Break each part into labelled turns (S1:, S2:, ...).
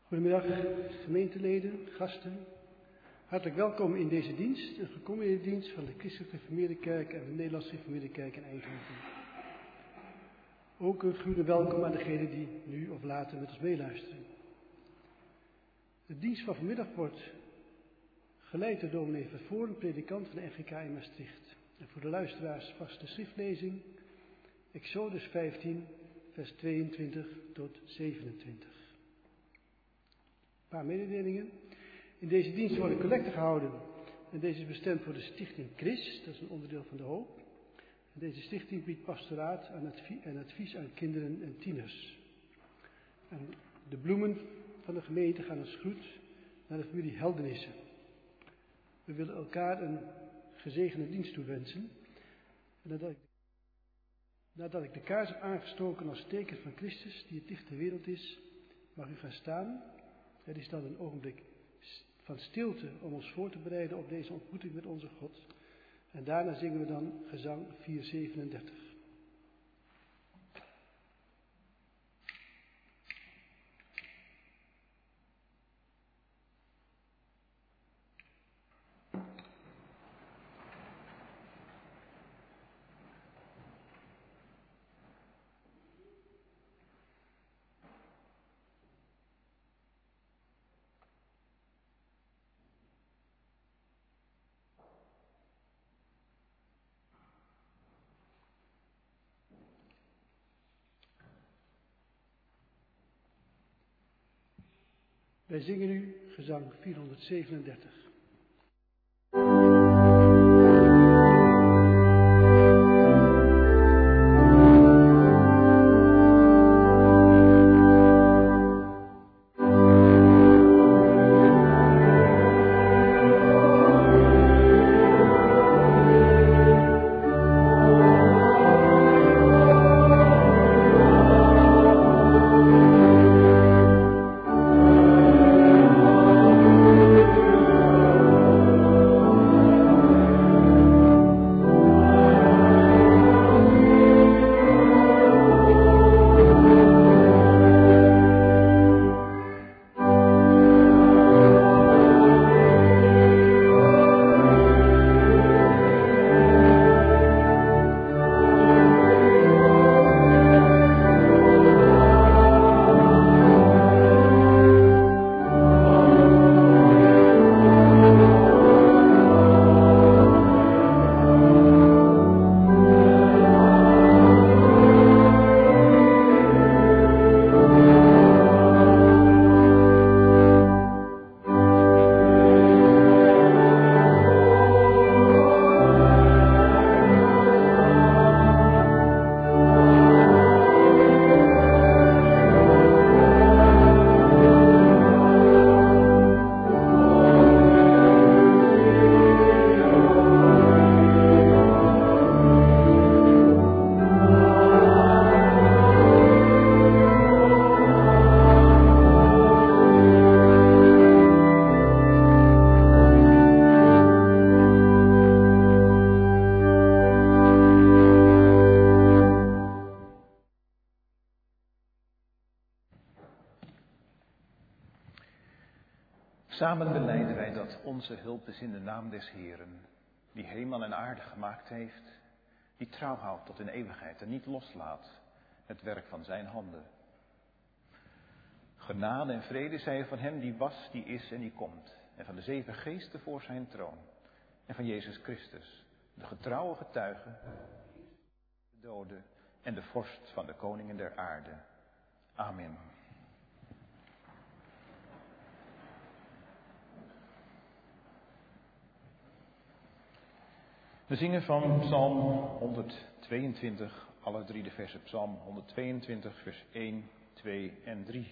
S1: Goedemiddag, gemeenteleden, gasten. Hartelijk welkom in deze dienst, een gecombineerde dienst van de Christelijke Gereformeerde Kerk en de Nederlandse Gereformeerde Kerk in Eindhoven. Ook een goede welkom aan degenen die nu of later met ons meeluisteren. De dienst van vanmiddag wordt geleid door dominee Vervoorn, predikant van de NGK in Maastricht. En voor de luisteraars vast de schriftlezing, Exodus 15, vers 22 tot 27. Een paar mededelingen. In deze dienst wordt een collecte gehouden. En deze is bestemd voor de stichting CHRIS, dat is een onderdeel van de Hoop. En deze stichting biedt pastoraat en advies aan kinderen en tieners. En de bloemen van de gemeente gaan als groet naar de familie Heldenissen. We willen elkaar een gezegende dienst toewensen. En nadat ik de kaars heb aangestoken als teken van Christus, die het licht der wereld is, mag u gaan staan. Er is dan een ogenblik van stilte om ons voor te bereiden op deze ontmoeting met onze God. En daarna zingen we dan gezang 437. Wij zingen nu gezang 437.
S2: Samen belijden wij dat onze hulp is in de naam des Heeren, die hemel en aarde gemaakt heeft, die trouw houdt tot in eeuwigheid en niet loslaat het werk van zijn handen. Genade en vrede zij van hem die was, die is en die komt, en van de 7 geesten voor zijn troon, en van Jezus Christus, de getrouwe getuige, de dode en de vorst van de koningen der aarde. Amen. We zingen van Psalm 122, alle 3 de versen. Psalm 122, vers 1, 2 en 3.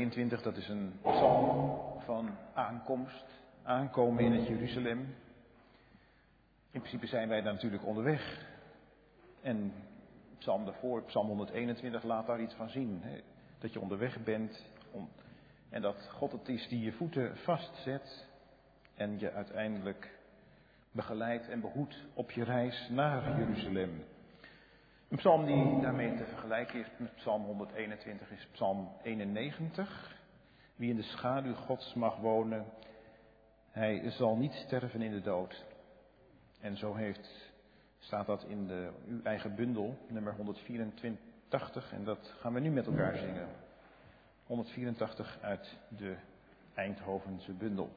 S2: 122, dat is een psalm van aankomst, aankomen in het Jeruzalem. In principe zijn wij daar natuurlijk onderweg. En psalm daarvoor, psalm 121, laat daar iets van zien. Hè? Dat je onderweg bent en dat God het is die je voeten vastzet en je uiteindelijk begeleidt en behoedt op je reis naar Jeruzalem. Een psalm die daarmee te vergelijken is met psalm 121 is psalm 91. Wie in de schaduw Gods mag wonen, hij zal niet sterven in de dood. En zo staat dat in uw eigen bundel, nummer 184. En dat gaan we nu met elkaar zingen. 184 uit de Eindhovense bundel.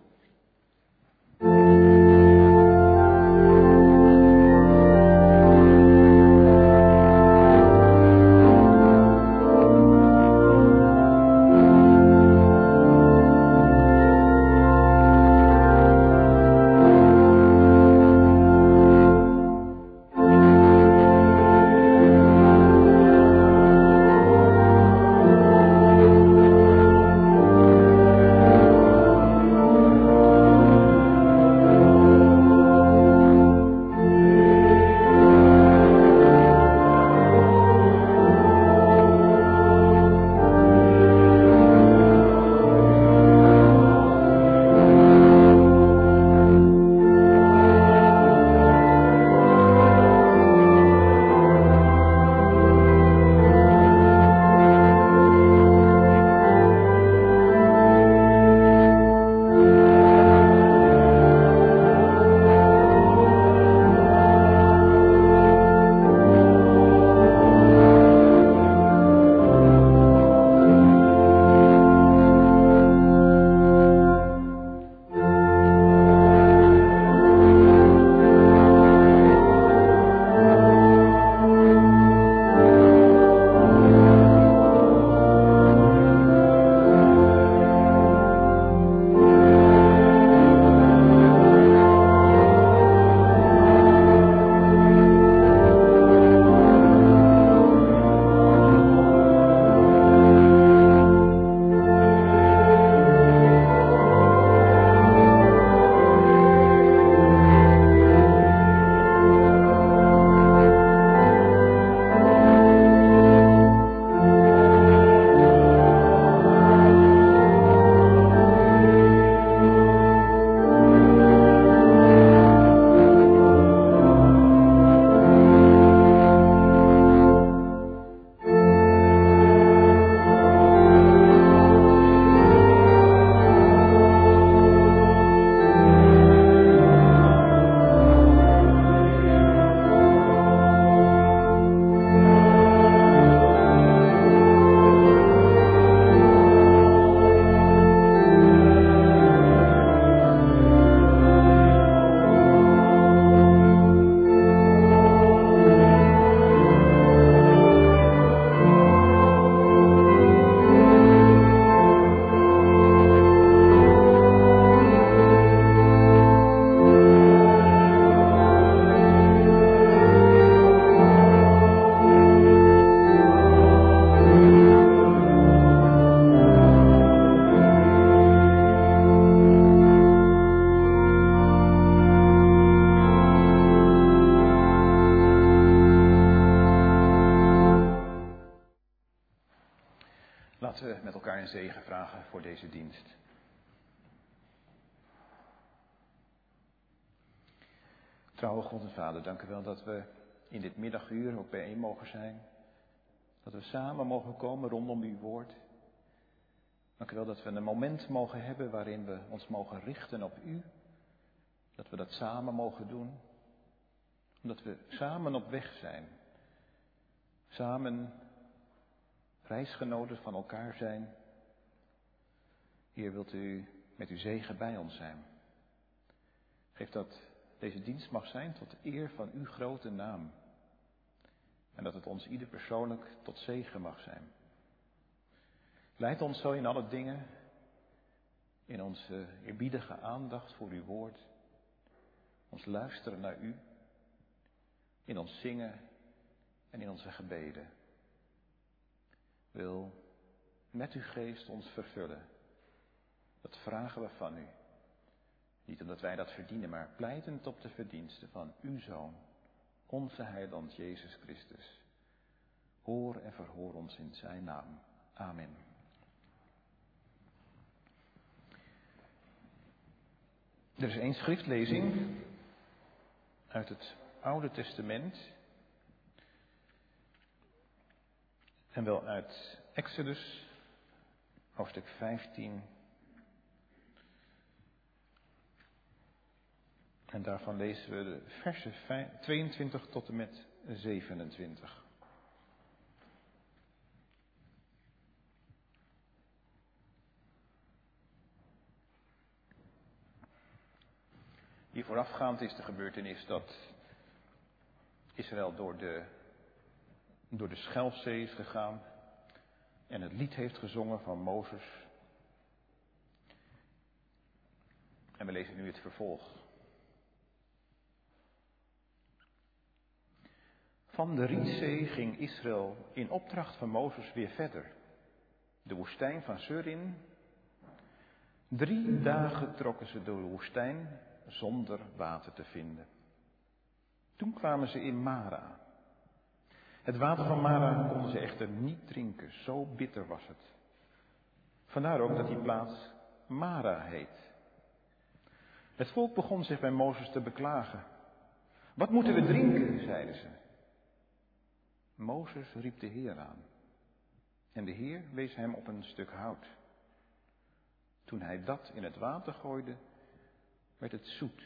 S2: Laten we met elkaar een zegen vragen voor deze dienst. Trouwe God en Vader, dank u wel dat we in dit middaguur ook bijeen mogen zijn. Dat we samen mogen komen rondom uw woord. Dank u wel dat we een moment mogen hebben waarin we ons mogen richten op u. Dat we dat samen mogen doen. Omdat we samen op weg zijn. Samen reisgenoten van elkaar zijn. Heer, wilt u met uw zegen bij ons zijn. Geef dat deze dienst mag zijn tot eer van uw grote naam. En dat het ons ieder persoonlijk tot zegen mag zijn. Leid ons zo in alle dingen, in onze eerbiedige aandacht voor uw woord, ons luisteren naar u, in ons zingen en in onze gebeden. Wil met uw geest ons vervullen. Dat vragen we van u. Niet omdat wij dat verdienen, maar pleitend op de verdiensten van uw Zoon, onze Heiland Jezus Christus. Hoor en verhoor ons in zijn naam. Amen. Er is 1 schriftlezing uit het Oude Testament. En wel uit Exodus, hoofdstuk 15. En daarvan lezen we de versen 22 tot en met 27. Hier voorafgaand is de gebeurtenis dat Israël door de Schelfzee is gegaan en het lied heeft gezongen van Mozes. En we lezen nu het vervolg. Van de Rietzee ging Israël in opdracht van Mozes weer verder. De woestijn van Surin. 3 dagen trokken ze door de woestijn zonder water te vinden. Toen kwamen ze in Mara. Het water van Mara konden ze echter niet drinken, zo bitter was het. Vandaar ook dat die plaats Mara heet. Het volk begon zich bij Mozes te beklagen. Wat moeten we drinken, zeiden ze. Mozes riep de Heer aan. En de Heer wees hem op een stuk hout. Toen hij dat in het water gooide, werd het zoet.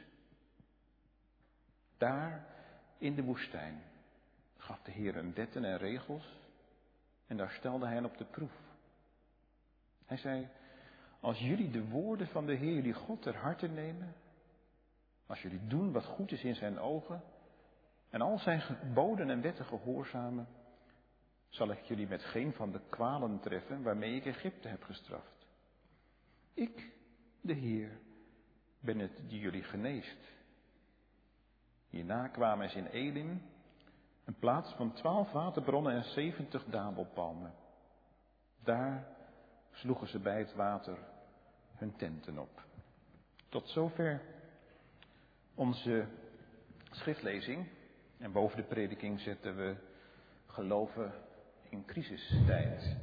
S2: Daar in de woestijn gaf de Heer hem wetten en regels en daar stelde hij hen op de proef. Hij zei, als jullie de woorden van de Heer jullie God ter harte nemen, als jullie doen wat goed is in zijn ogen en al zijn geboden en wetten gehoorzamen, zal ik jullie met geen van de kwalen treffen waarmee ik Egypte heb gestraft. Ik, de Heer, ben het die jullie geneest. Hierna kwamen ze in Elim, een plaats van 12 waterbronnen en 70 damelpalmen. Daar sloegen ze bij het water hun tenten op. Tot zover onze schriftlezing. En boven de prediking zetten we geloven in crisistijd.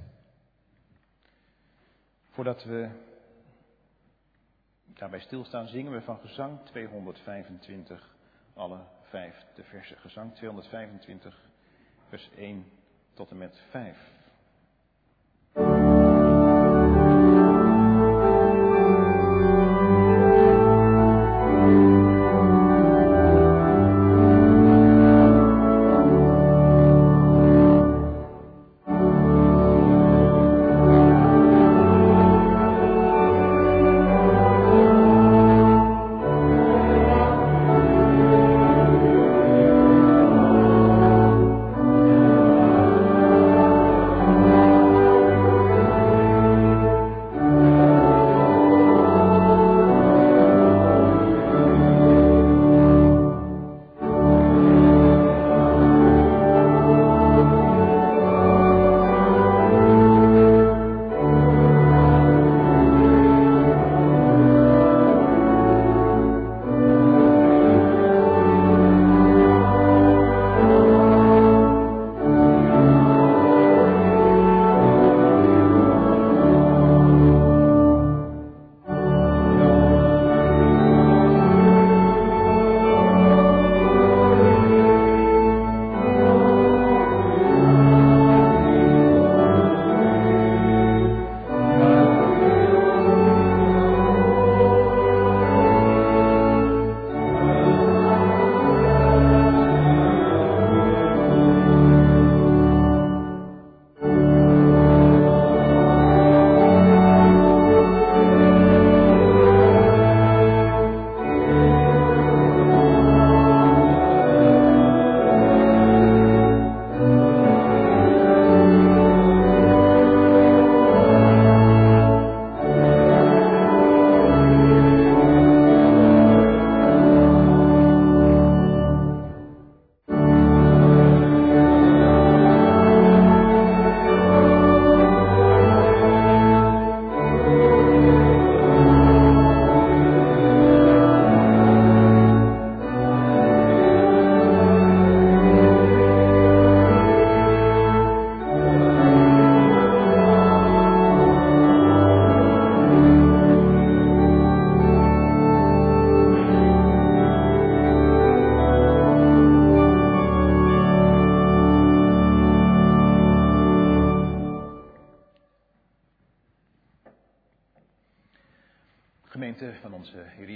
S2: Voordat we daarbij stilstaan, zingen we van gezang 225, alle 5 de versen. Gezang 225, vers 1 tot en met 5.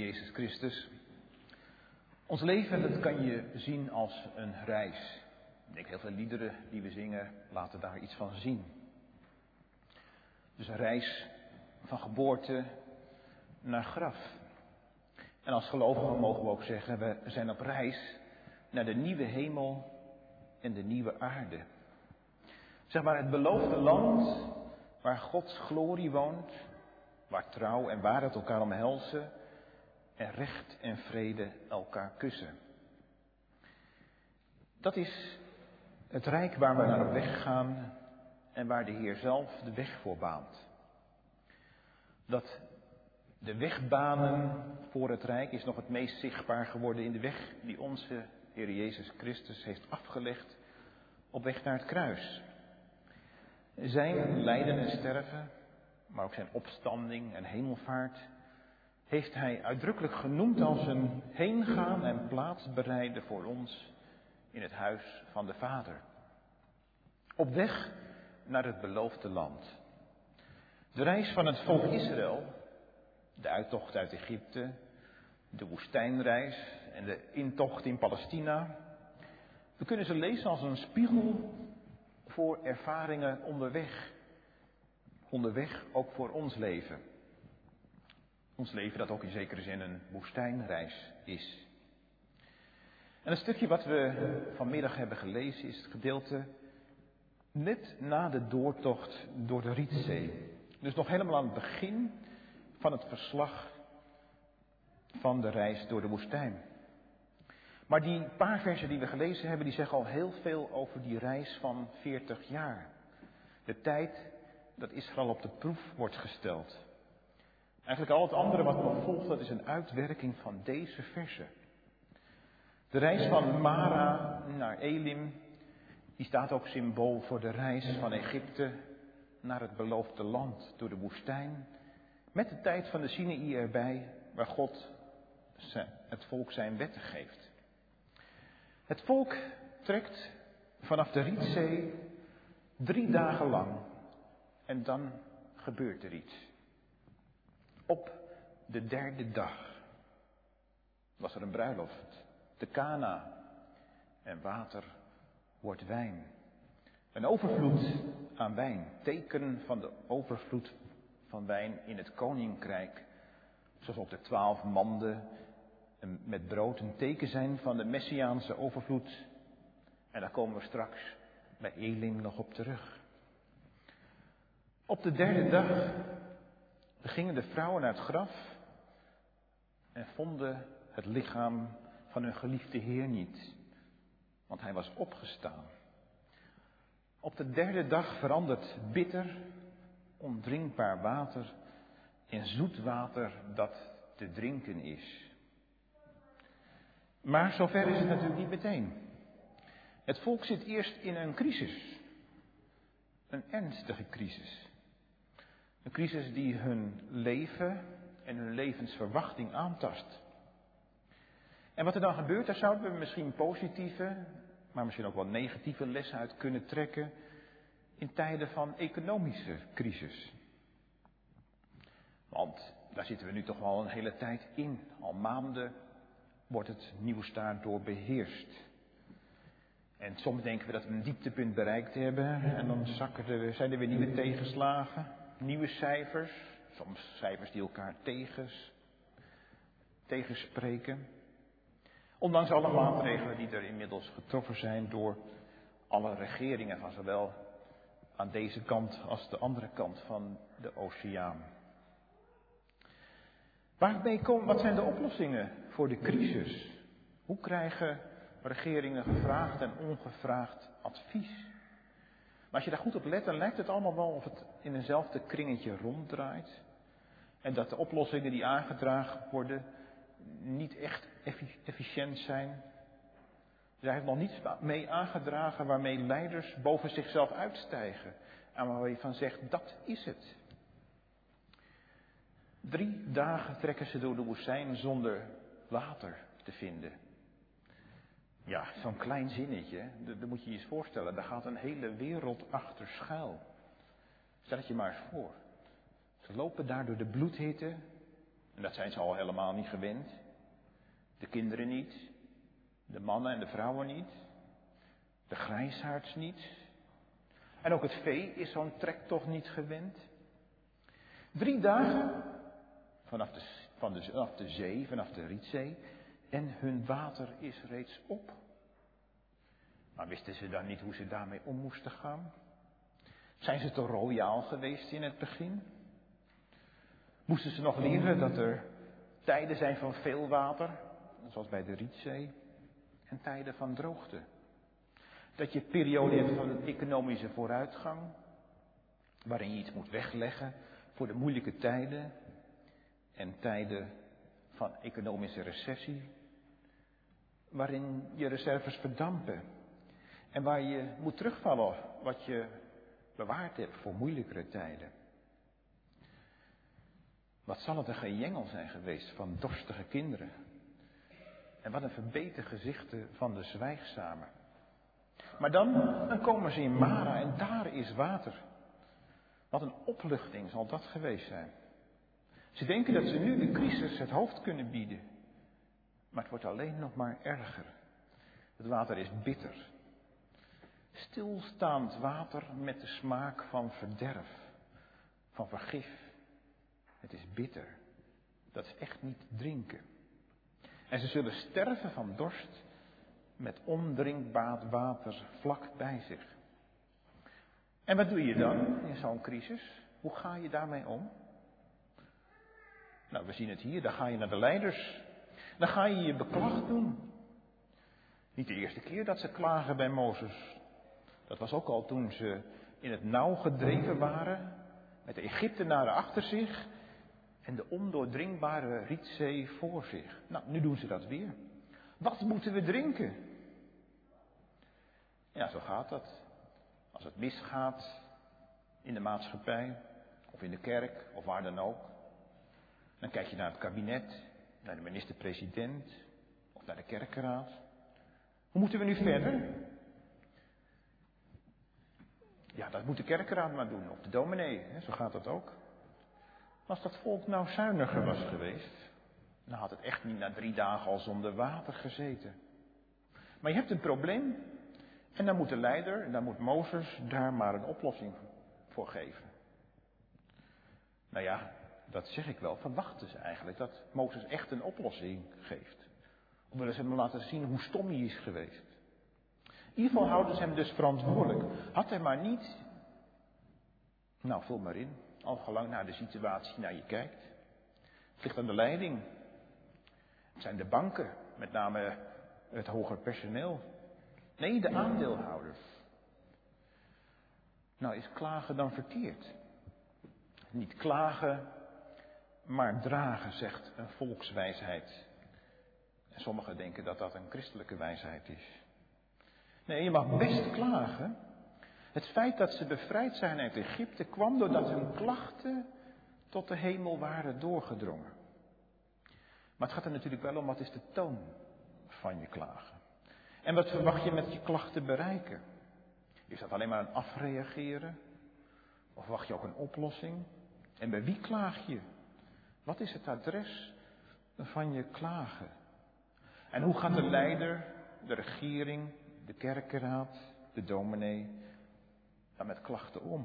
S2: Jezus Christus. Ons leven, dat kan je zien als een reis. Ik denk heel veel liederen die we zingen laten daar iets van zien. Dus een reis van geboorte naar graf. En als gelovigen mogen we ook zeggen, we zijn op reis naar de nieuwe hemel en de nieuwe aarde. Zeg maar het beloofde land waar Gods glorie woont, waar trouw en waarheid elkaar omhelzen en recht en vrede elkaar kussen. Dat is het rijk waar we naar op weg gaan en waar de Heer zelf de weg voor baant. Dat de wegbanen voor het rijk is nog het meest zichtbaar geworden in de weg die onze Heer Jezus Christus heeft afgelegd op weg naar het kruis. Zijn lijden en sterven, maar ook zijn opstanding en hemelvaart, heeft hij uitdrukkelijk genoemd als een heengaan en plaats bereiden voor ons in het huis van de Vader. Op weg naar het beloofde land. De reis van het volk Israël, de uittocht uit Egypte, de woestijnreis en de intocht in Palestina. We kunnen ze lezen als een spiegel voor ervaringen onderweg. Onderweg ook voor ons leven. Ons leven dat ook in zekere zin een woestijnreis is. En het stukje wat we vanmiddag hebben gelezen is het gedeelte net na de doortocht door de Rietzee. Dus nog helemaal aan het begin van het verslag van de reis door de woestijn. Maar die paar versen die we gelezen hebben, die zeggen al heel veel over die reis van 40 jaar. De tijd dat Israël op de proef wordt gesteld. Eigenlijk al het andere wat nog volgt, dat is een uitwerking van deze versen. De reis van Mara naar Elim, die staat ook symbool voor de reis van Egypte naar het beloofde land door de woestijn. Met de tijd van de Sinaï erbij, waar God het volk zijn wetten geeft. Het volk trekt vanaf de Rietzee 3 dagen lang en dan gebeurt er iets. Op de 3e dag was er een bruiloft, te Kana, en water wordt wijn. Een overvloed aan wijn, teken van de overvloed van wijn in het koninkrijk. Zoals ook de 12 manden met brood een teken zijn van de messiaanse overvloed. En daar komen we straks bij Elim nog op terug. Op de 3e dag gingen de vrouwen naar het graf en vonden het lichaam van hun geliefde Heer niet. Want hij was opgestaan. Op de 3e dag verandert bitter, ondrinkbaar water in zoet water dat te drinken is. Maar zover is het natuurlijk niet meteen. Het volk zit eerst in een crisis. Een ernstige crisis. Een crisis die hun leven en hun levensverwachting aantast. En wat er dan gebeurt, daar zouden we misschien positieve, maar misschien ook wel negatieve lessen uit kunnen trekken in tijden van economische crisis. Want daar zitten we nu toch wel een hele tijd in. Al maanden wordt het nieuws daardoor beheerst. En soms denken we dat we een dieptepunt bereikt hebben en dan zijn er weer nieuwe tegenslagen, nieuwe cijfers, soms cijfers die elkaar tegenspreken. Ondanks alle maatregelen die er inmiddels getroffen zijn door alle regeringen van zowel aan deze kant als de andere kant van de oceaan. Wat zijn de oplossingen voor de crisis? Hoe krijgen regeringen gevraagd en ongevraagd advies? Maar als je daar goed op let, dan lijkt het allemaal wel of het in eenzelfde kringetje ronddraait. En dat de oplossingen die aangedragen worden niet echt efficiënt zijn. Er is nog niets mee aangedragen waarmee leiders boven zichzelf uitstijgen. En waar je van zegt, dat is het. 3 dagen trekken ze door de woestijn zonder water te vinden. Ja, zo'n klein zinnetje, dat moet je je eens voorstellen. Daar gaat een hele wereld achter schuil. Stel het je maar eens voor. Ze lopen daar door de bloedhitte, En dat zijn ze al helemaal niet gewend. De kinderen niet. De mannen en de vrouwen niet. De grijsaards niet. En ook het vee is zo'n trektocht niet gewend. 3 dagen vanaf de zee, vanaf de Rietzee. En hun water is reeds op. Maar wisten ze dan niet hoe ze daarmee om moesten gaan? Zijn ze te royaal geweest in het begin? Moesten ze nog leren dat er tijden zijn van veel water, zoals bij de Rietzee, en tijden van droogte? Dat je perioden hebt van economische vooruitgang, waarin je iets moet wegleggen voor de moeilijke tijden, en tijden van economische recessie, waarin je reserves verdampen en waar je moet terugvallen wat je bewaard hebt voor moeilijkere tijden. Wat zal het een gejengel zijn geweest van dorstige kinderen. En wat een verbeten gezichten van de zwijgzamen. Maar dan komen ze in Mara en daar is water. Wat een opluchting zal dat geweest zijn. Ze denken dat ze nu de crisis het hoofd kunnen bieden. Maar het wordt alleen nog maar erger. Het water is bitter. Stilstaand water met de smaak van verderf, van vergif. Het is bitter. Dat is echt niet drinken. En ze zullen sterven van dorst met ondrinkbaar water vlak bij zich. En wat doe je dan in zo'n crisis? Hoe ga je daarmee om? Nou, we zien het hier. Dan ga je naar de leiders. Dan ga je je beklag doen. Niet de eerste keer dat ze klagen bij Mozes. Dat was ook al toen ze in het nauw gedreven waren. Met de Egyptenaren achter zich. En de ondoordringbare Rietzee voor zich. Nou, nu doen ze dat weer. Wat moeten we drinken? Ja, zo gaat dat. Als het misgaat in de maatschappij. Of in de kerk. Of waar dan ook. Dan kijk je naar het kabinet. Naar de minister-president. Of naar de kerkenraad. Hoe moeten we nu verder? Ja, dat moet de kerkenraad maar doen. Of de dominee. Zo gaat dat ook. Als dat volk nou zuiniger was geweest, dan had het echt niet na 3 dagen al zonder water gezeten. Maar je hebt een probleem en dan moet de leider, en dan moet Mozes daar maar een oplossing voor geven. Nou ja, dat zeg ik wel, verwachten ze eigenlijk dat Mozes echt een oplossing geeft. Of willen ze hem laten zien hoe stom hij is geweest. In ieder geval houden ze hem dus verantwoordelijk. Had hij maar niet, nou vul maar in. Al gelang naar de situatie naar je kijkt. Het ligt aan de leiding. Het zijn de banken, met name het hoger personeel. Nee, de aandeelhouders. Nou, is klagen dan verkeerd? Niet klagen, maar dragen, zegt een volkswijsheid. En sommigen denken dat dat een christelijke wijsheid is. Nee, je mag best klagen. Het feit dat ze bevrijd zijn uit Egypte kwam doordat hun klachten tot de hemel waren doorgedrongen. Maar het gaat er natuurlijk wel om, wat is de toon van je klagen? En wat verwacht je met je klachten bereiken? Is dat alleen maar een afreageren? Of wacht je ook een oplossing? En bij wie klaag je? Wat is het adres van je klagen? En hoe gaat de leider, de regering, de kerkenraad, de dominee dan met klachten om?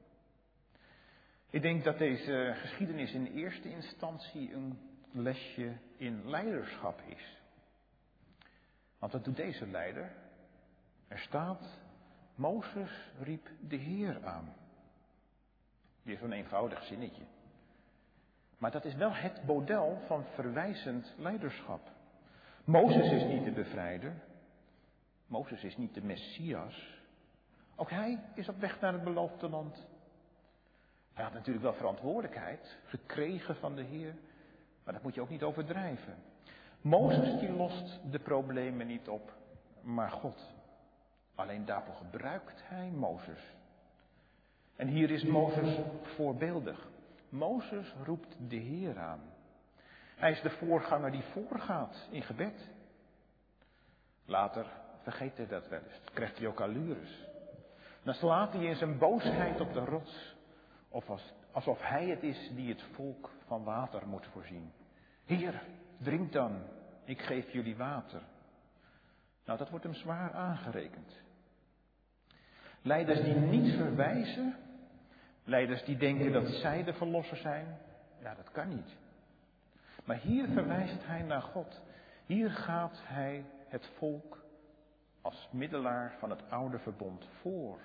S2: Ik denk dat deze geschiedenis in eerste instantie een lesje in leiderschap is. Want wat doet deze leider? Er staat, Mozes riep de Heer aan. Weer zo'n eenvoudig zinnetje. Maar dat is wel het model van verwijzend leiderschap. Mozes is niet de bevrijder. Mozes is niet de Messias. Ook hij is op weg naar het beloofde land. Hij had natuurlijk wel verantwoordelijkheid gekregen van de Heer. Maar dat moet je ook niet overdrijven. Mozes die lost de problemen niet op, maar God. Alleen daarvoor gebruikt hij Mozes. En hier is Mozes voorbeeldig. Mozes roept de Heer aan. Hij is de voorganger die voorgaat in gebed. Later vergeet hij dat wel eens. Dan krijgt hij ook allures. Dan slaat hij in zijn boosheid op de rots. Of alsof hij het is die het volk van water moet voorzien. Heer, drink dan, ik geef jullie water. Nou, dat wordt hem zwaar aangerekend. Leiders die niet verwijzen, leiders die denken dat zij de verlosser zijn, ja, dat kan niet. Maar hier verwijst hij naar God. Hier gaat hij het volk als middelaar van het oude verbond voor.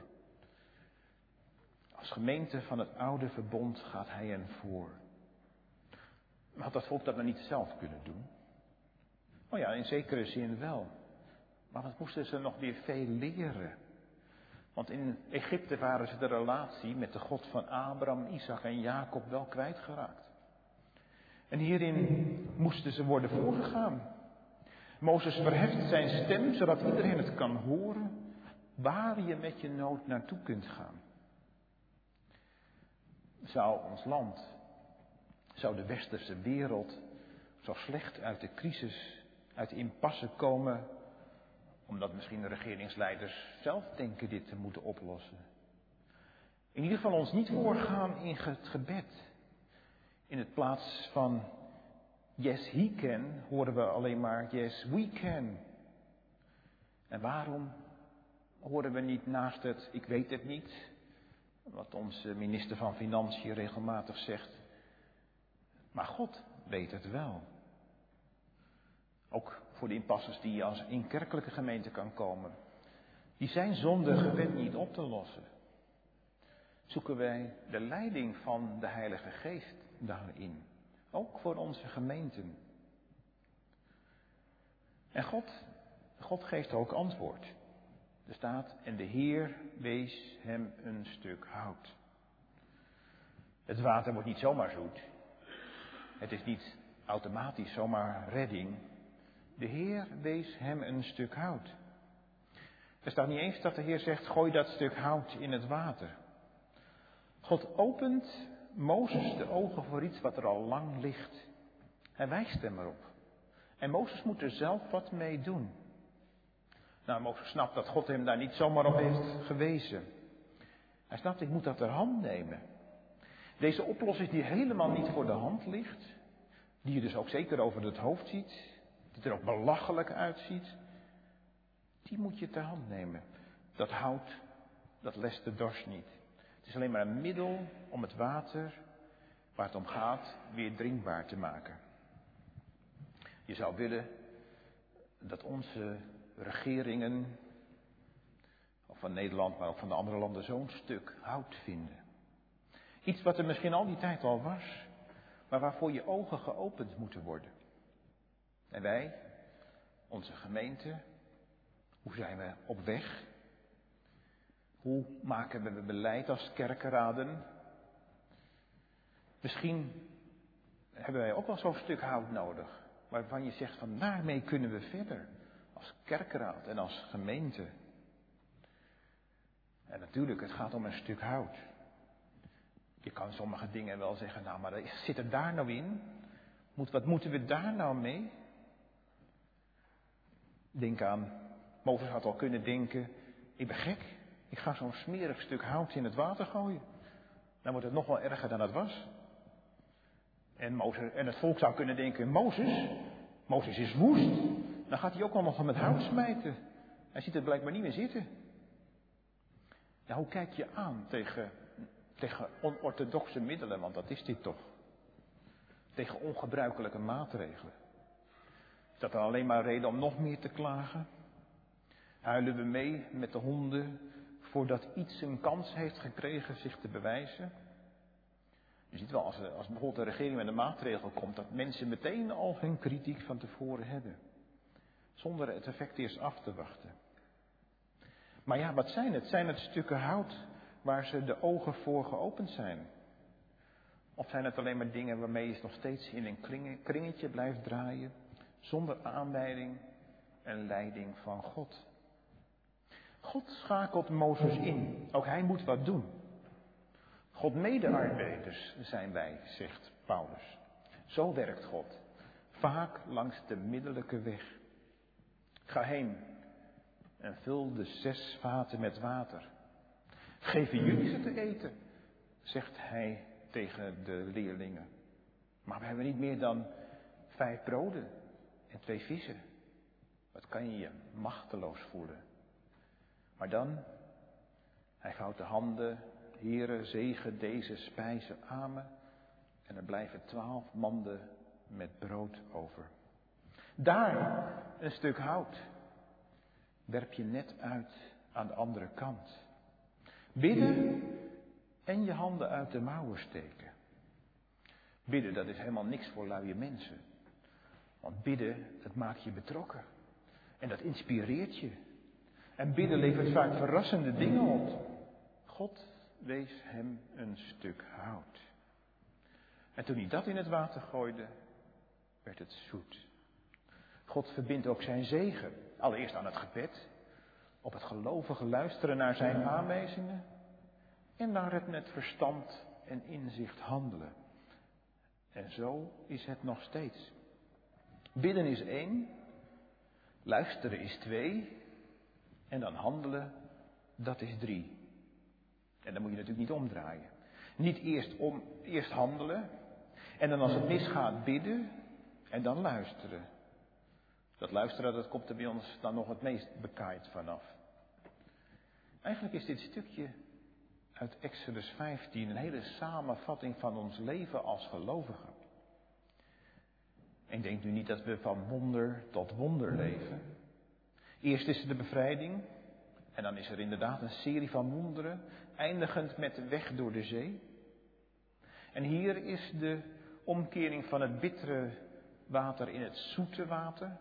S2: Als gemeente van het oude verbond gaat hij hen voor. Maar had dat volk dat nou niet zelf kunnen doen? Oh ja, in zekere zin wel. Maar wat moesten ze nog weer veel leren? Want in Egypte waren ze de relatie met de God van Abraham, Isaac en Jacob wel kwijtgeraakt. En hierin moesten ze worden voorgegaan. Mozes verheft zijn stem, zodat iedereen het kan horen, waar je met je nood naartoe kunt gaan. Zou ons land, zou de westerse wereld zo slecht uit de crisis, uit de impasse komen, omdat misschien de regeringsleiders zelf denken dit te moeten oplossen. In ieder geval ons niet voorgaan in het gebed. In het plaats van yes he can, horen we alleen maar yes we can. En waarom horen we niet naast het ik weet het niet, wat onze minister van Financiën regelmatig zegt, maar God weet het wel. Ook voor de impasses die als in kerkelijke gemeente kan komen. Die zijn zonder gebed niet op te lossen. Zoeken wij de leiding van de Heilige Geest daarin. Ook voor onze gemeenten. En God geeft ook antwoord. Er staat, en de Heer wees hem een stuk hout. Het water wordt niet zomaar zoet. Het is niet automatisch zomaar redding. De Heer wees hem een stuk hout. Er staat niet eens dat de Heer zegt, gooi dat stuk hout in het water. God opent Mozes de ogen voor iets wat er al lang ligt. Hij wijst hem erop. En Mozes moet er zelf wat mee doen. Nou, Mozes snapt dat God hem daar niet zomaar op heeft gewezen. Hij snapt, ik moet dat ter hand nemen. Deze oplossing die helemaal niet voor de hand ligt, die je dus ook zeker over het hoofd ziet, die er ook belachelijk uitziet, die moet je ter hand nemen. Dat hout, dat lest de dorst niet. Het is alleen maar een middel om het water, waar het om gaat, weer drinkbaar te maken. Je zou willen dat onze regeringen, of van Nederland, maar ook van de andere landen, zo'n stuk hout vinden. Iets wat er misschien al die tijd al was, maar waarvoor je ogen geopend moeten worden. En wij, onze gemeente, hoe zijn we op weg? Hoe maken we beleid als kerkenraden? Misschien hebben wij ook wel zo'n stuk hout nodig, waarvan je zegt van daarmee kunnen we verder. Als kerkenraad en als gemeente. En natuurlijk, het gaat om een stuk hout. Je kan sommige dingen wel zeggen, nou maar zit er daar nou in? Wat moeten we daar nou mee? Denk aan, Mozes had al kunnen denken, ik ben gek. Ik ga zo'n smerig stuk hout in het water gooien. Dan wordt het nog wel erger dan het was. En het volk zou kunnen denken, Mozes is woest. Dan gaat hij ook al nog met hout smijten. Hij ziet het blijkbaar niet meer zitten. Ja, hoe kijk je aan tegen onorthodoxe middelen, want dat is dit toch. Tegen ongebruikelijke maatregelen. Is dat dan alleen maar reden om nog meer te klagen? Huilen we mee met de honden voordat iets een kans heeft gekregen zich te bewijzen? Je ziet wel, als bijvoorbeeld de regering met een maatregel komt, dat mensen meteen al hun kritiek van tevoren hebben. Zonder het effect eerst af te wachten. Maar ja, wat zijn het? Zijn het stukken hout waar ze de ogen voor geopend zijn? Of zijn het alleen maar dingen waarmee je nog steeds in een kringetje blijft draaien, zonder aanleiding en leiding van God? God schakelt Mozes in. Ook hij moet wat doen. God medearbeiders zijn wij, zegt Paulus. Zo werkt God. Vaak langs de middellijke weg. Ga heen en vul de 6 vaten met water. Geven jullie ze te eten, zegt hij tegen de leerlingen. Maar we hebben niet meer dan 5 broden en 2 vissen. Wat kan je je machteloos voelen. Maar dan, hij vouwt de handen, Heere, zegen deze spijzen amen. En er blijven 12 manden met brood over. Daar een stuk hout. Werp je net uit aan de andere kant. Bidden en je handen uit de mouwen steken. Bidden, dat is helemaal niks voor luie mensen. Want bidden, dat maakt je betrokken. En dat inspireert je. En bidden levert vaak verrassende dingen op. God wees hem een stuk hout. En toen hij dat in het water gooide, werd het zoet. God verbindt ook zijn zegen. Allereerst aan het gebed. Op het gelovige luisteren naar zijn aanwijzingen. En naar het met verstand en inzicht handelen. En zo is het nog steeds. Bidden is 1. Luisteren is 2. En dan handelen, dat is 3. En dan moet je natuurlijk niet omdraaien. Niet eerst handelen. En dan als het misgaat bidden. En dan luisteren. Dat luisteren, dat komt er bij ons dan nog het meest bekaaid vanaf. Eigenlijk is dit stukje uit Exodus 15 een hele samenvatting van ons leven als gelovigen. En ik denk nu niet dat we van wonder tot wonder leven. Eerst is er de bevrijding. En dan is er inderdaad een serie van wonderen. Eindigend met de weg door de zee. En hier is de omkering van het bittere water in het zoete water.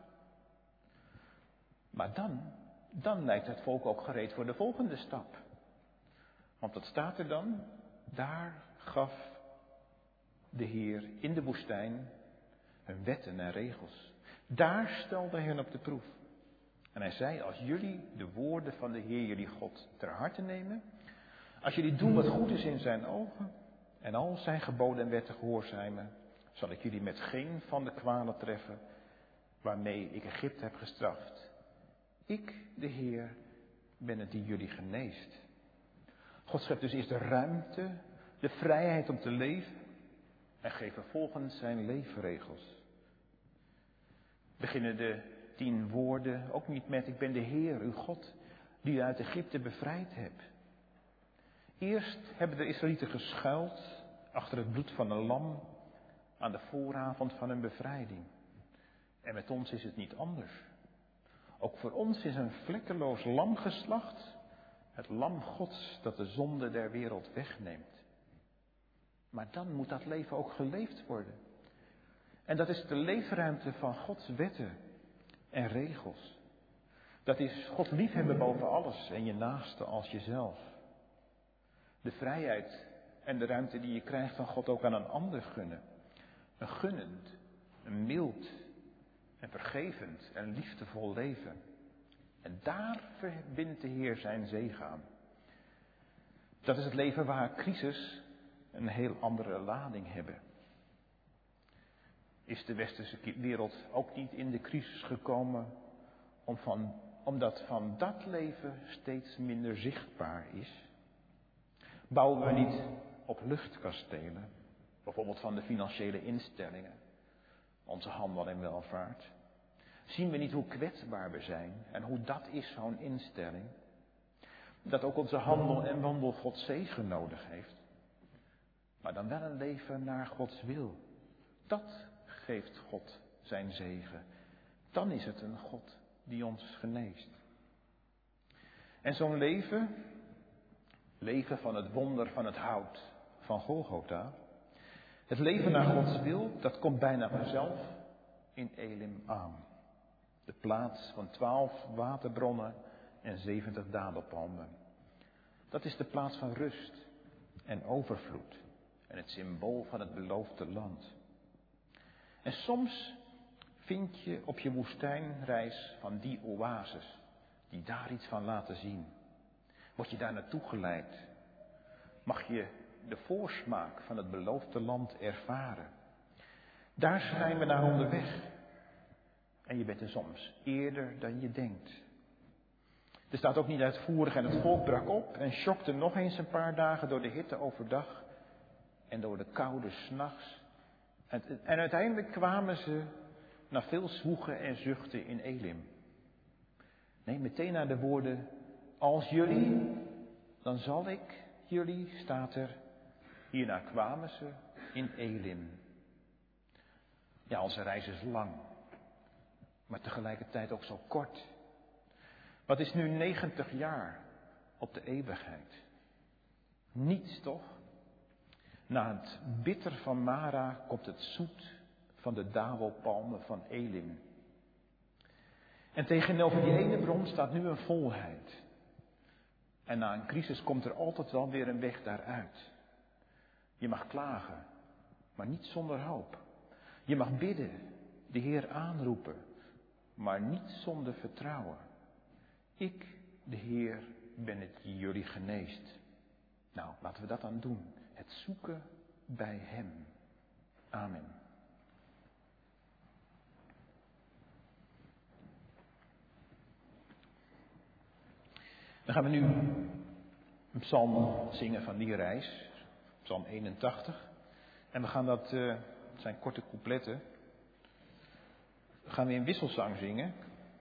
S2: Maar dan lijkt het volk ook gereed voor de volgende stap. Want dat staat er dan. Daar gaf de Heer in de woestijn hun wetten en regels. Daar stelde hij hen op de proef. En hij zei, als jullie de woorden van de Heer jullie God ter harte nemen. Als jullie doen wat goed is in zijn ogen. En al zijn geboden en wetten gehoorzamen. Zal ik jullie met geen van de kwalen treffen waarmee ik Egypte heb gestraft. Ik, de Heer, ben het die jullie geneest. God schept dus eerst de ruimte, de vrijheid om te leven. En geeft vervolgens zijn leefregels. Beginnen de 10 woorden ook niet met, ik ben de Heer, uw God, die u uit Egypte bevrijd hebt. Eerst hebben de Israëlieten geschuild achter het bloed van een lam aan de vooravond van hun bevrijding. En met ons is het niet anders. Ook voor ons is een vlekkeloos lam geslacht, het lam Gods dat de zonde der wereld wegneemt. Maar dan moet dat leven ook geleefd worden. En dat is de leefruimte van Gods wetten en regels. Dat is God liefhebben boven alles en je naaste als jezelf. De vrijheid en de ruimte die je krijgt van God ook aan een ander gunnen. Een gunnend, een mild, en vergevend en liefdevol leven. En daar verbindt de Heer zijn zegen aan. Dat is het leven waar crisis een heel andere lading hebben. Is de westerse wereld ook niet in de crisis gekomen omdat van dat leven steeds minder zichtbaar is? Bouwen we niet op luchtkastelen, bijvoorbeeld van de financiële instellingen, onze handel en welvaart? Zien we niet hoe kwetsbaar we zijn en hoe dat is, zo'n instelling? Dat ook onze handel en wandel Gods zegen nodig heeft. Maar dan wel een leven naar Gods wil. Dat geeft God zijn zegen. Dan is het een God die ons geneest. En zo'n leven van het wonder van het hout van Golgotha. Het leven naar Gods wil, dat komt bijna vanzelf in Elim aan. De plaats van 12 waterbronnen en 70 dadelpalmen. Dat is de plaats van rust en overvloed. En het symbool van het beloofde land. En soms vind je op je woestijnreis van die oases. Die daar iets van laten zien. Word je daar naartoe geleid. Mag je de voorsmaak van het beloofde land ervaren. Daar zijn we naar onderweg. En je bent er soms eerder dan je denkt. Er staat ook niet uitvoerig en het volk brak op en sjokte nog eens een paar dagen door de hitte overdag en door de koude 's nachts. En uiteindelijk kwamen ze na veel zwoegen en zuchten in Elim. Nee, meteen naar de woorden, als jullie, dan zal ik jullie, staat er. Hierna kwamen ze in Elim. Ja, onze reis is lang, maar tegelijkertijd ook zo kort. Wat is nu 90 jaar op de eeuwigheid? Niets toch? Na het bitter van Mara komt het zoet van de davelpalmen van Elim. En tegenover die ene bron staat nu een volheid. En na een crisis komt er altijd wel weer een weg daaruit. Je mag klagen, maar niet zonder hoop. Je mag bidden, de Heer aanroepen, maar niet zonder vertrouwen. Ik, de Heer, ben het die jullie geneest. Nou, laten we dat dan doen. Het zoeken bij Hem. Amen. Dan gaan we nu een psalm zingen van die reis. Psalm 81. En we gaan dat, het zijn korte coupletten. We gaan weer in wisselzang zingen.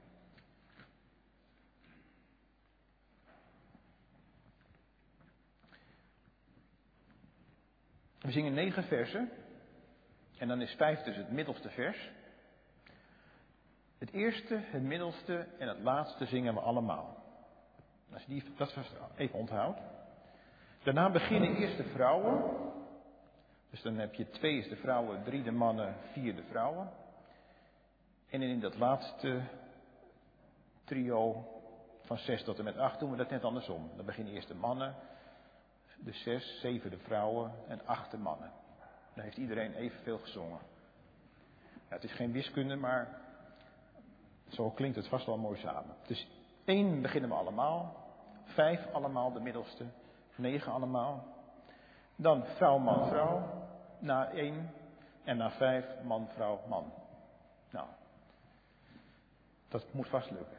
S2: We zingen 9 versen. En dan is 5 dus het middelste vers. Het eerste, het middelste en het laatste zingen we allemaal. Als je dat even onthoudt. Daarna beginnen eerst de vrouwen. Dus dan heb je 2 is de vrouwen, 3 de mannen, 4 de vrouwen. En in dat laatste trio van 6 tot en met 8 doen we dat net andersom. Dan beginnen eerst de mannen, de 6, 7 de vrouwen en 8 de mannen. Dan heeft iedereen evenveel gezongen. Ja, het is geen wiskunde, maar zo klinkt het vast wel mooi samen. Dus 1 beginnen we allemaal, 5 allemaal de middelste, 9 allemaal. Dan vrouw, man, vrouw, na 1 en na 5 man, vrouw, man. Nou, dat moet vast lukken.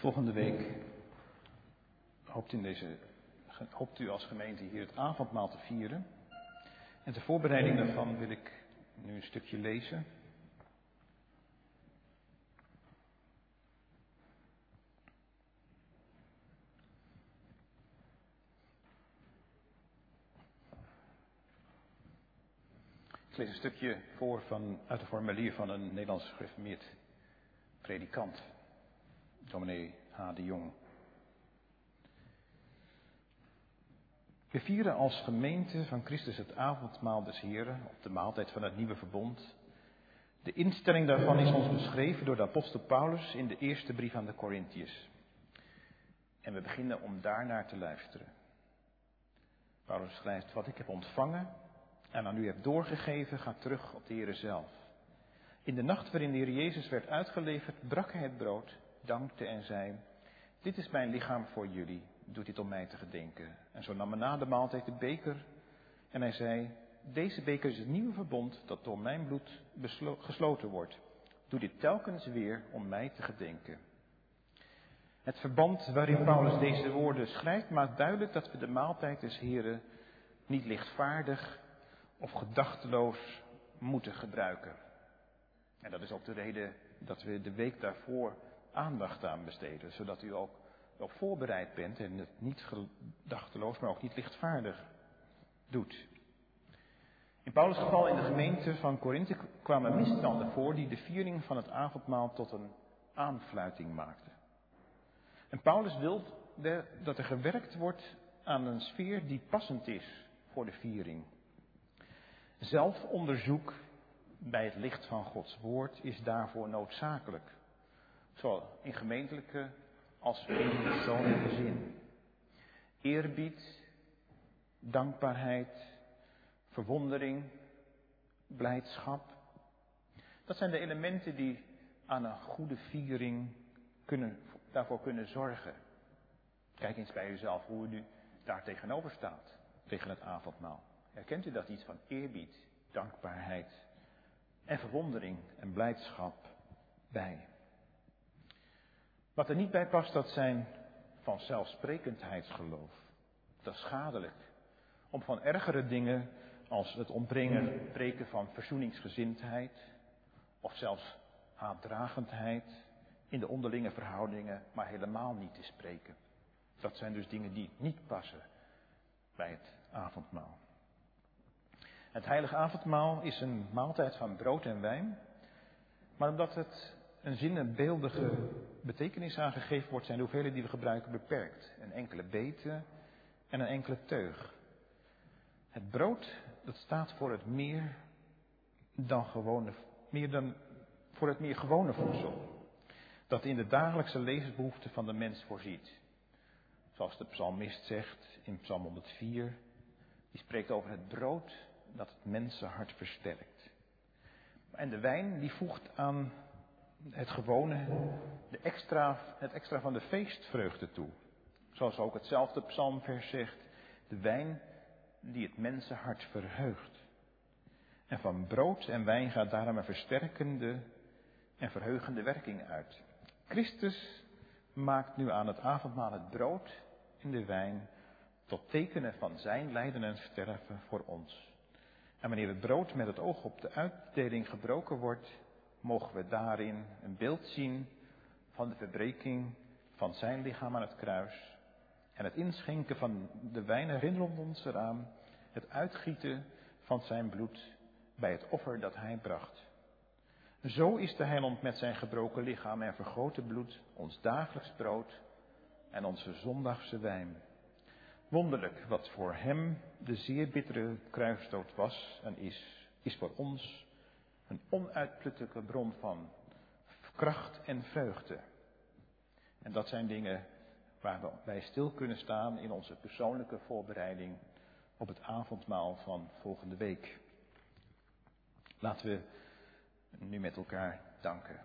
S2: Volgende week hoopt u als gemeente hier het avondmaal te vieren. En ter voorbereiding daarvan wil ik nu een stukje lezen. Ik lees een stukje voor uit een formulier van een Nederlands gereformeerd predikant, dominee H. de Jong. We vieren als gemeente van Christus het avondmaal des Heren, op de maaltijd van het nieuwe verbond. De instelling daarvan is ons beschreven door de apostel Paulus in de eerste brief aan de Korintiërs. En we beginnen om daarnaar te luisteren. Paulus schrijft: wat ik heb ontvangen en aan u heb doorgegeven, gaat terug op de Heere zelf. In de nacht waarin de Heer Jezus werd uitgeleverd, brak hij het brood, dankte en zei: dit is mijn lichaam voor jullie, doet dit om mij te gedenken. En zo nam hij na de maaltijd de beker en hij zei: deze beker is het nieuwe verbond dat door mijn bloed gesloten wordt. Doe dit telkens weer om mij te gedenken. Het verband waarin Paulus deze woorden schrijft maakt duidelijk dat we de maaltijd des Heren niet lichtvaardig of gedachteloos moeten gebruiken. En dat is ook de reden dat we de week daarvoor aandacht aan besteden, zodat u ook op voorbereid bent en het niet gedachteloos, maar ook niet lichtvaardig doet. In Paulus' geval in de gemeente van Korinthe kwamen misstanden voor die de viering van het avondmaal tot een aanfluiting maakten. En Paulus wil dat er gewerkt wordt aan een sfeer die passend is voor de viering. Zelfonderzoek bij het licht van Gods woord is daarvoor noodzakelijk. Zowel in gemeentelijke als in persoonlijke zin. Eerbied, dankbaarheid, verwondering, blijdschap. Dat zijn de elementen die aan een goede viering daarvoor kunnen zorgen. Kijk eens bij uzelf hoe u nu daar tegenover staat, tegen het avondmaal. Herkent u dat iets van eerbied, dankbaarheid en verwondering en blijdschap bij? Wat er niet bij past, dat zijn vanzelfsprekendheidsgeloof. Dat is schadelijk. Om van ergere dingen als het ontbreken van verzoeningsgezindheid of zelfs haatdragendheid in de onderlinge verhoudingen maar helemaal niet te spreken. Dat zijn dus dingen die niet passen bij het avondmaal. Het heilige avondmaal is een maaltijd van brood en wijn, maar omdat het een zinnebeeldige betekenis aangegeven wordt, zijn de hoeveelheden die we gebruiken beperkt. Een enkele bete en een enkele teug. Het brood, dat staat voor het meer voor het meer gewone voedsel. Dat in de dagelijkse levensbehoeften van de mens voorziet. Zoals de psalmist zegt in Psalm 104. Die spreekt over het brood dat het mensenhart versterkt. En de wijn die voegt aan het gewone, het extra van de feestvreugde toe. Zoals ook hetzelfde psalmvers zegt. De wijn die het mensenhart verheugt. En van brood en wijn gaat daarom een versterkende en verheugende werking uit. Christus maakt nu aan het avondmaal het brood en de wijn tot tekenen van zijn lijden en sterven voor ons. En wanneer het brood met het oog op de uitdeling gebroken wordt, mogen we daarin een beeld zien van de verbreking van zijn lichaam aan het kruis. En het inschenken van de wijn herinnert ons eraan het uitgieten van zijn bloed bij het offer dat hij bracht. Zo is de heiland met zijn gebroken lichaam en vergoten bloed ons dagelijks brood en onze zondagse wijn. Wonderlijk, wat voor hem de zeer bittere kruisdood was en is voor ons een onuitputtelijke bron van kracht en vreugde. En dat zijn dingen waar we bij stil kunnen staan in onze persoonlijke voorbereiding op het avondmaal van volgende week. Laten we nu met elkaar danken.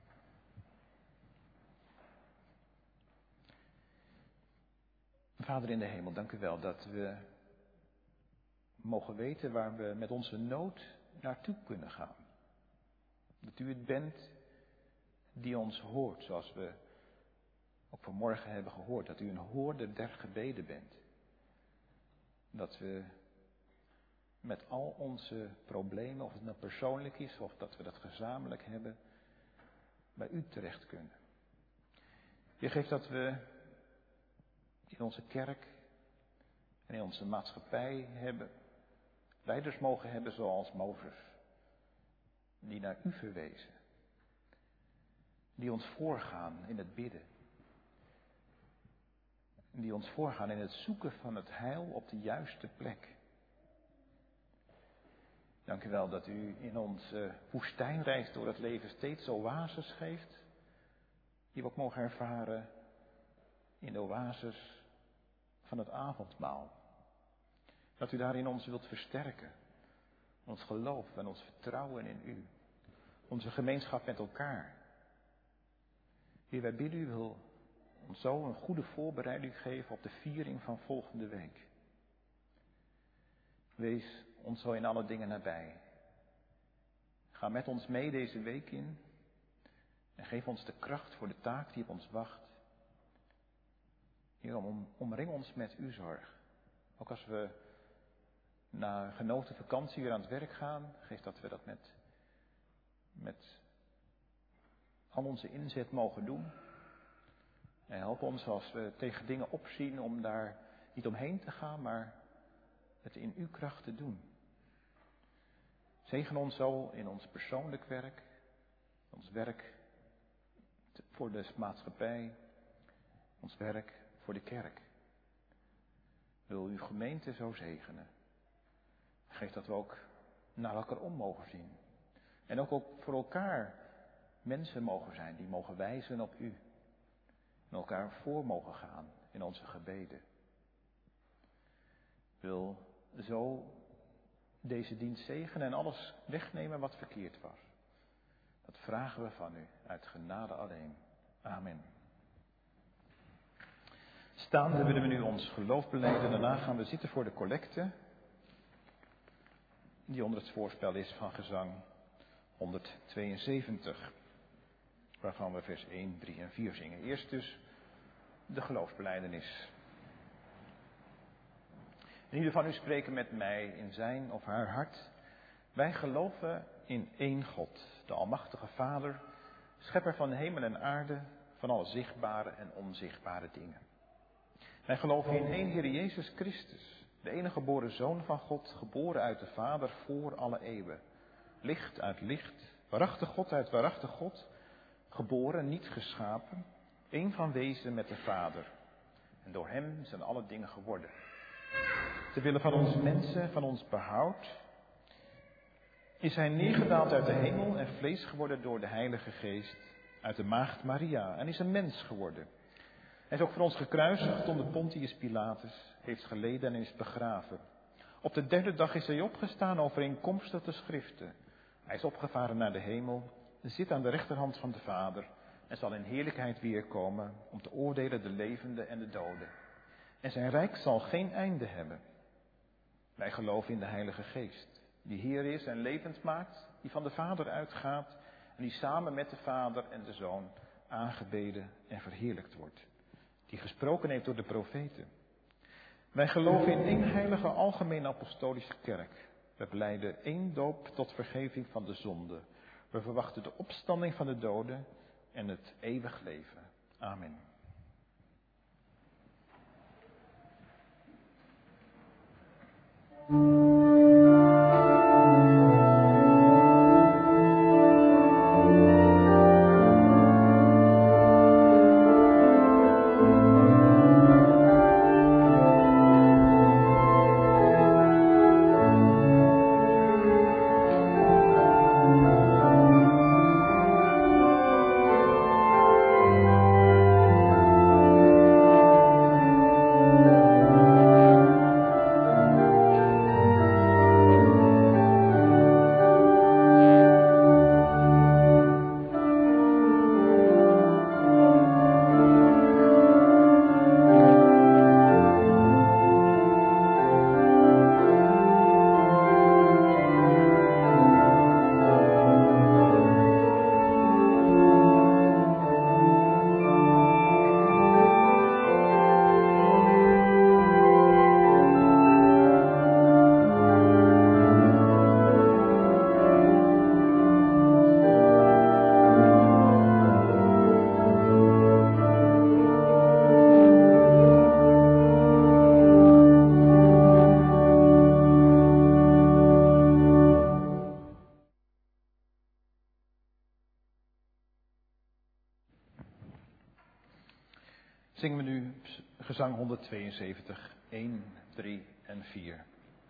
S2: Vader in de hemel, dank u wel dat we mogen weten waar we met onze nood naartoe kunnen gaan. Dat u het bent die ons hoort, zoals we ook ook vanmorgen hebben gehoord, dat u een hoorder der gebeden bent. Dat we met al onze problemen, of het nou persoonlijk is of dat we dat gezamenlijk hebben, bij u terecht kunnen. U geeft dat we in onze kerk en in onze maatschappij leiders mogen hebben zoals Mozes, die naar u verwezen, die ons voorgaan in het bidden, die ons voorgaan in het zoeken van het heil op de juiste plek. Dank u wel dat u in onze woestijnreis door het leven steeds oases geeft, die we ook mogen ervaren in de oases van het avondmaal. Dat u daarin ons wilt versterken, ons geloof en ons vertrouwen in u, onze gemeenschap met elkaar. Heer, wij bidden u wil ons zo een goede voorbereiding geven op de viering van volgende week. Wees ons zo in alle dingen nabij. Ga met ons mee deze week in en geef ons de kracht voor de taak die op ons wacht. Heer, omring ons met uw zorg. Ook als we na een genoten vakantie weer aan het werk gaan, geef dat we dat met al onze inzet mogen doen. En help ons als we tegen dingen opzien om daar niet omheen te gaan, maar het in uw kracht te doen. Zegen ons zo in ons persoonlijk werk, ons werk voor de maatschappij, ons werk voor de kerk. Wil uw gemeente zo zegenen. Geef dat we ook naar elkaar om mogen zien. En ook voor elkaar mensen mogen zijn die mogen wijzen op u. En elkaar voor mogen gaan in onze gebeden. Wil zo deze dienst zegenen en alles wegnemen wat verkeerd was. Dat vragen we van u uit genade alleen. Amen. Staande willen we nu ons geloof belijden. Daarna gaan we zitten voor de collecte. Die onder het voorspel is van gezang 172. Waarvan we vers 1, 3 en 4 zingen. Eerst dus de geloofsbelijdenis. En ieder van u spreken met mij in zijn of haar hart. Wij geloven in één God, de Almachtige Vader, schepper van hemel en aarde, van alle zichtbare en onzichtbare dingen. Wij geloven in één Heer Jezus Christus, de enige geboren Zoon van God, geboren uit de Vader voor alle eeuwen. Licht uit licht, waarachtig God uit waarachtig God, geboren, niet geschapen, één van wezen met de Vader. En door hem zijn alle dingen geworden. Ter wille van ons mensen, van ons behoud, is hij neergedaald uit de hemel en vlees geworden door de Heilige Geest uit de maagd Maria en is een mens geworden. Hij is ook voor ons gekruisigd onder Pontius Pilatus, heeft geleden en is begraven. Op de derde dag is hij opgestaan overeenkomstig de schriften. Hij is opgevaren naar de hemel, zit aan de rechterhand van de Vader en zal in heerlijkheid weerkomen om te oordelen de levenden en de doden. En zijn rijk zal geen einde hebben. Wij geloven in de Heilige Geest, die Heer is en levend maakt, die van de Vader uitgaat en die samen met de Vader en de Zoon aangebeden en verheerlijkt wordt. Die gesproken heeft door de profeten. Wij geloven in één heilige algemene apostolische kerk. We belijden één doop tot vergeving van de zonde. We verwachten de opstanding van de doden en het eeuwig leven. Amen. zingen we nu gezang 172, 1, 3 en 4.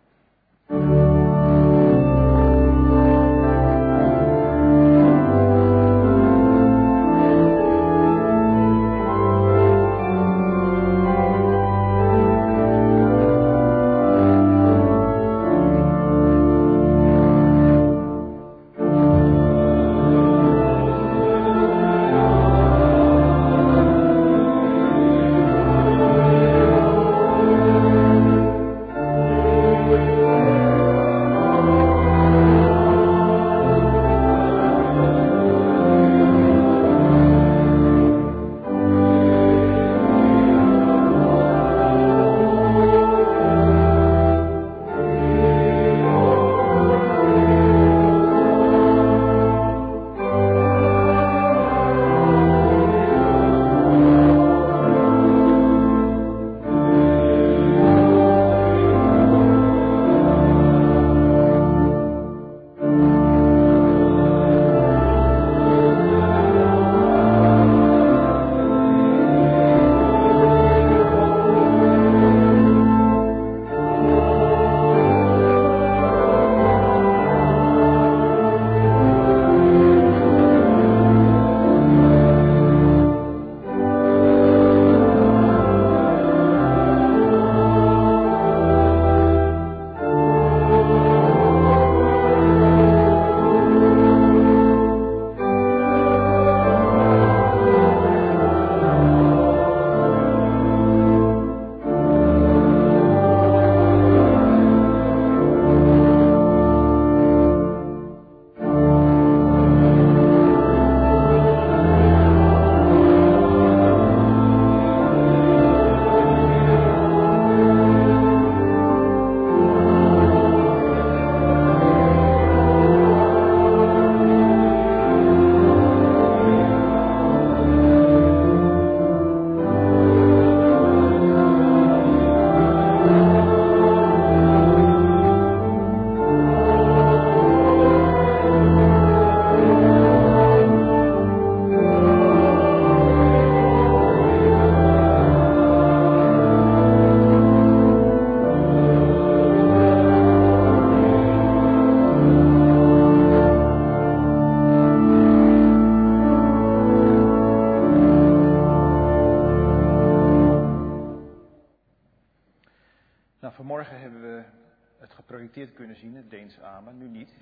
S2: Vanmorgen hebben we het geprojecteerd kunnen zien, het Deense Amen, nu niet.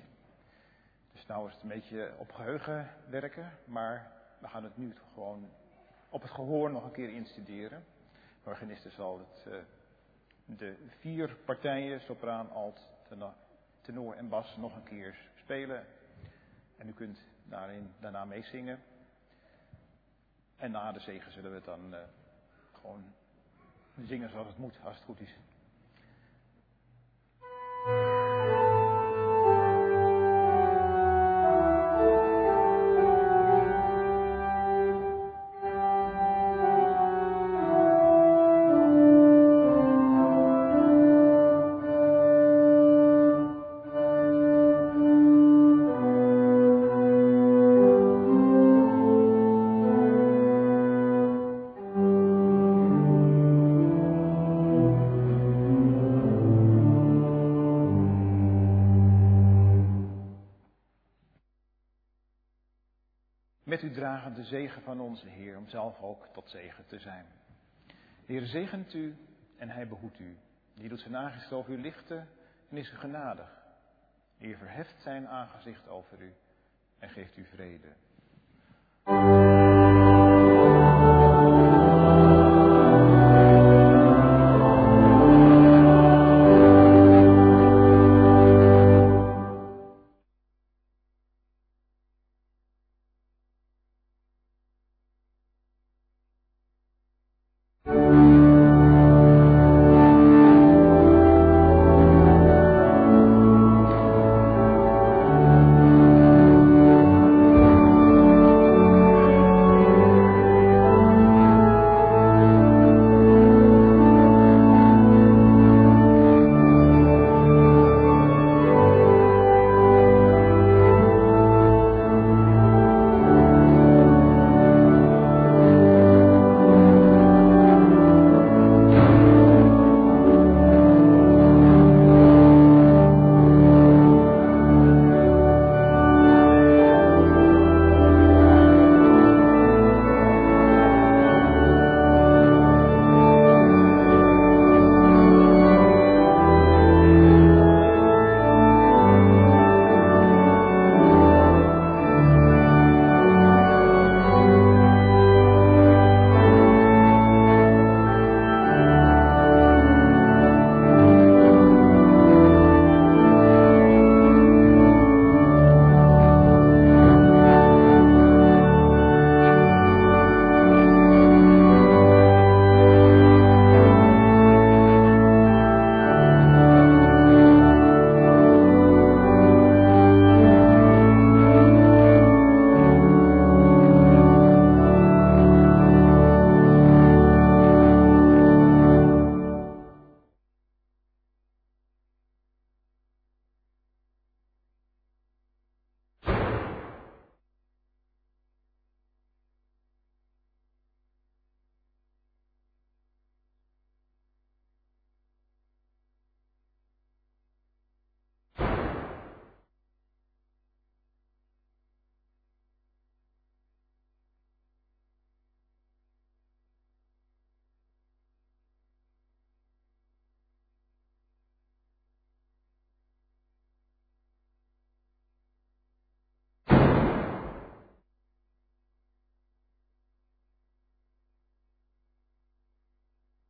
S2: Dus nou is het een beetje op geheugen werken, maar we gaan het nu gewoon op het gehoor nog een keer instuderen. De organiste zal de 4 partijen, sopraan, alt, tenor en bas nog een keer spelen. En u kunt daarna meezingen. En na de zegen zullen we het dan gewoon zingen zoals het moet, als het goed is. Met u dragen de zegen van onze Heer, om zelf ook tot zegen te zijn. De Heer zegent u en hij behoedt u. Die doet zijn aangezicht over u lichten en is u genadig. De Heer verheft zijn aangezicht over u en geeft u vrede.